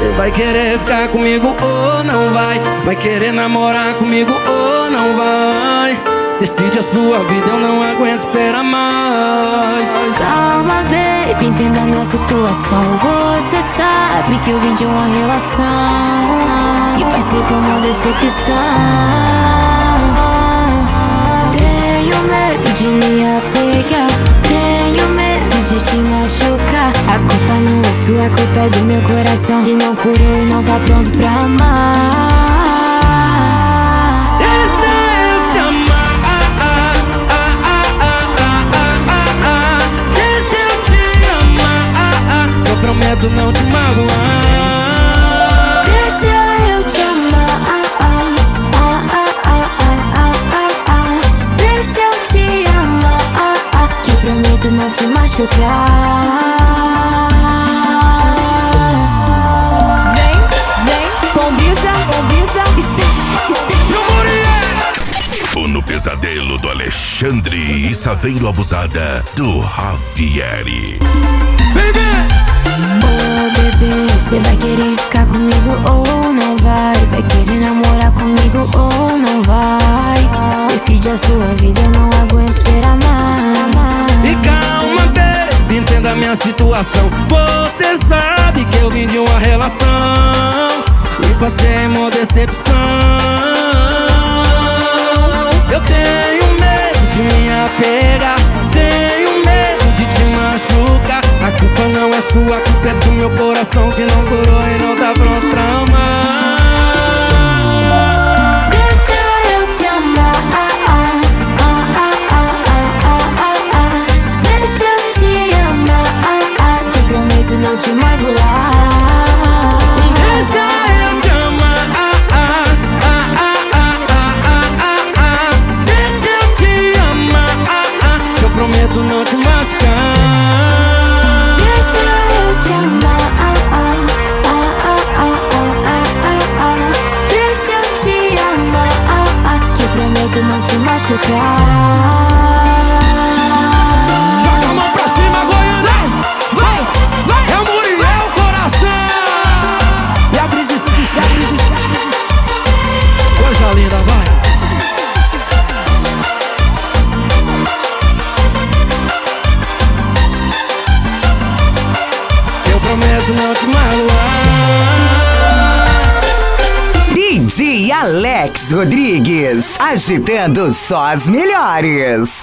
Cê vai querer ficar comigo ou não vai? Vai querer namorar comigo ou não vai? Decide a sua vida, eu não aguento esperar mais. Calma, baby, entenda a minha situação. Você sabe que eu vim de uma relação e vai ser por uma decepção. Tenho medo de me apegar, tenho medo de te machucar. A culpa não é sua, a culpa é do meu coração, que não curou e não tá pronto pra amar. Prometo não te magoar. Deixa eu te amar. Deixa eu te amar, que prometo não te machucar. Vem, combisa e se Meu Muriel! No pesadelo do Alexandre e Saveiro Abusada do Javieri. Oh, bebê, cê vai querer ficar comigo ou não vai? Vai querer namorar comigo ou não vai? Decide a sua vida, eu não aguento esperar mais. E calma, baby, entenda a minha situação. Você sabe que eu vim de uma relação e passei uma decepção. Eu tenho medo de me apegar, tenho medo de te machucar. A culpa não é sua, a culpa é do meu coração, que não curou e não tá pronto pra amar. Deixa eu te amar. Deixa eu te amar, que prometo não te magoar. Deixa eu te amar. Deixa eu te amar, que eu prometo não te machucar. Não te machucar. Joga a mão pra cima, Goiânia. Vai. É o Muriel, coração. E a brisa, coisa linda, vai. Eu prometo não te magoar. DJ Alex Rodrigues, agitando só as melhores.